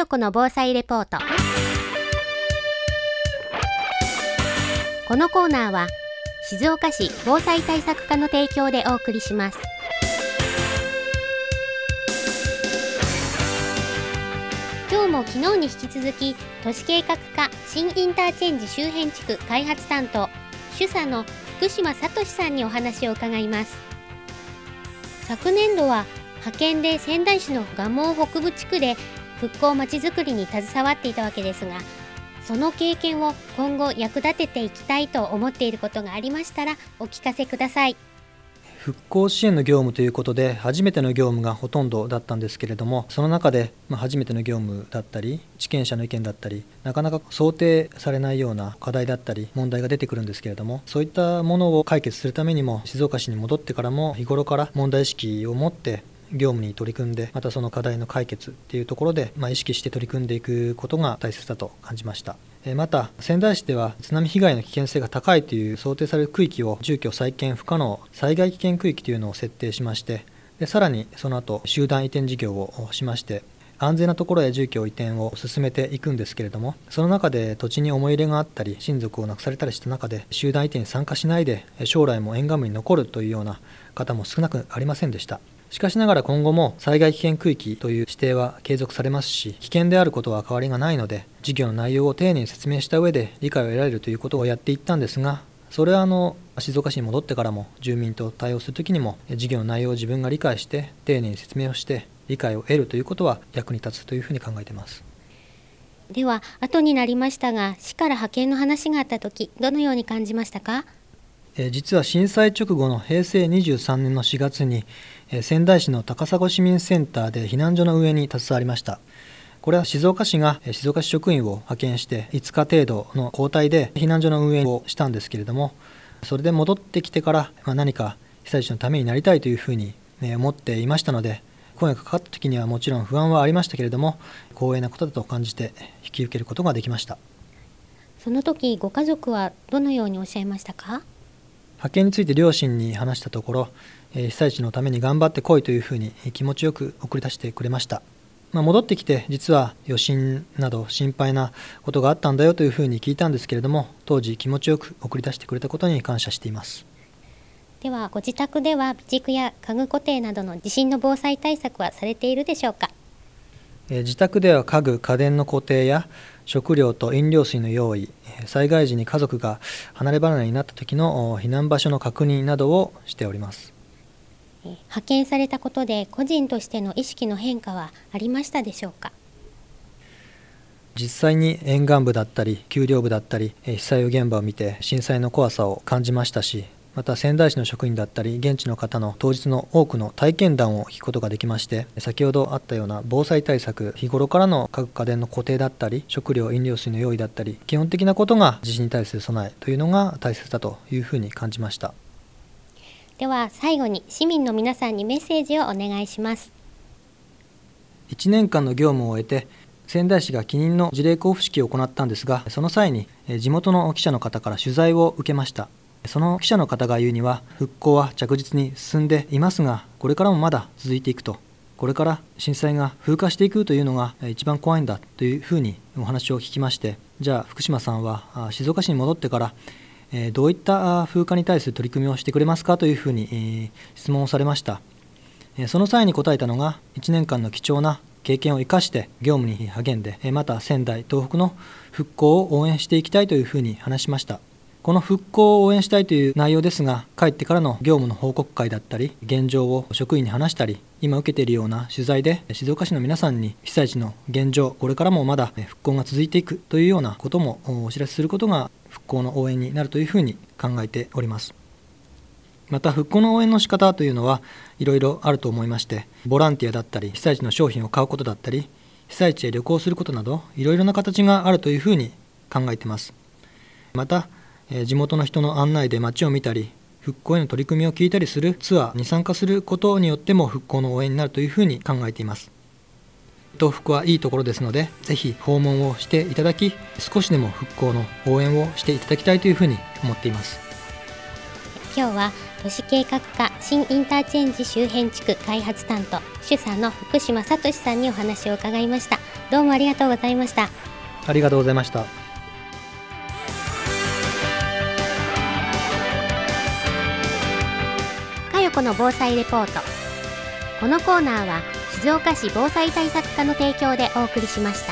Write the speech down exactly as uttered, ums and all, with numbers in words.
代子の防災レポート。このコーナーは静岡市防災対策課の提供でお送りします。今日も昨日に引き続き、都市計画課新インターチェンジ周辺地区開発担当主査の福島聡さんにお話を伺います。昨年度は派遣で仙台市の蒲生北部地区で復興まちづくりに携わっていたわけですが、その経験を今後役立てていきたいと思っていることがありましたらお聞かせください。 復興支援の業務ということで初めての業務がほとんどだったんですけれども、その中でまあ初めての業務だったり地権者の意見だったり、なかなか想定されないような課題だったり問題が出てくるんですけれども、そういったものを解決するためにも静岡市に戻ってからも日頃から問題意識を持って業務に取り組んで、またその課題の解決っていうところで、まあ、意識して取り組んでいくことが大切だと感じました。また仙台市では津波被害の危険性が高いという想定される区域を住居再建不可能災害危険区域というのを設定しまして、でさらにその後集団移転事業をしまして、安全なところへ住居移転を進めていくんですけれども、その中で土地に思い入れがあったり親族を亡くされたりした中で集団移転に参加しないで将来も沿岸部に残るというような方も少なくありませんでした。しかしながら今後も災害危険区域という指定は継続されますし、危険であることは変わりがないので、事業の内容を丁寧に説明した上で理解を得られるということをやっていったんですが、それはあの静岡市に戻ってからも住民と対応するときにも事業の内容を自分が理解して丁寧に説明をして理解を得るということは役に立つというふうに考えています。 では後になりましたが、市から派遣の話があったときどのように感じましたか？ え実は震災直後のへいせいにじゅうさんねんのしがつに仙台市の高砂市民センターで避難所の運営に携わりました。これは静岡市が静岡市職員を派遣していつか程度の交代で避難所の運営をしたんですけれども、それで戻ってきてから何か被災地のためになりたいというふうに思っていましたので、声がかかった時にはもちろん不安はありましたけれども、光栄なことだと感じて引き受けることができました。 その時ご家族はどのようにおっしゃいましたか？ 派遣について両親に話したところ、被災地のために頑張ってこいというふうに気持ちよく送り出してくれました。まあ、戻ってきて実は余震など心配なことがあったんだよというふうに聞いたんですけれども、当時気持ちよく送り出してくれたことに感謝しています。 ではご自宅では備蓄や家具固定などの地震の防災対策はされているでしょうか？ え自宅では家具家電の固定や食料と飲料水の用意、災害時に家族が離れ離れになった時の避難場所の確認などをしております。 派遣されたことで個人としての意識の変化はありましたでしょうか？ 実際に沿岸部だったり丘陵部だったり被災現場を見て震災の怖さを感じましたし、また仙台市の職員だったり現地の方の当日の多くの体験談を聞くことができまして、先ほどあったような防災対策、日頃からの家具家電の固定だったり食料飲料水の用意だったり、基本的なことが地震に対する備えというのが大切だというふうに感じました。 では最後に市民の皆さんにメッセージをお願いします。 いちねんかんの業務を終えて仙台市が記念の辞令交付式を行ったんですが、その際に地元の記者の方から取材を受けました。その記者の方が言うには、復興は着実に進んでいますが、これからもまだ続いていくと、これから震災が風化していくというのが一番怖いんだというふうにお話を聞きまして、じゃあ福島さんは静岡市に戻ってからどういった風化に対する取り組みをしてくれますかというふうに質問をされました。その際に答えたのが、いちねんかんの貴重な経験を生かして業務に励んで、また仙台東北の復興を応援していきたいというふうに話しました。この復興を応援したいという内容ですが、帰ってからの業務の報告会だったり現状を職員に話したり、今受けているような取材で静岡市の皆さんに被災地の現状、これからもまだ復興が続いていくというようなこともお知らせすることが復興の応援になるというふうに考えております。また復興の応援の仕方というのはいろいろあると思いまして、ボランティアだったり被災地の商品を買うことだったり被災地へ旅行することなど、いろいろな形があるというふうに考えています。また地元の人の案内で街を見たり復興への取り組みを聞いたりするツアーに参加することによっても復興の応援になるというふうに考えています。東北はいいところですので、ぜひ訪問をしていただき、少しでも復興の応援をしていただきたいというふうに思っています。 今日は都市計画課新インターチェンジ周辺地区開発担当主査の福島聡さんにお話を伺いました。 どうもありがとうございました。 ありがとうございました。 かよこの防災レポート。このコーナーは静岡市防災対策課の提供でお送りしました。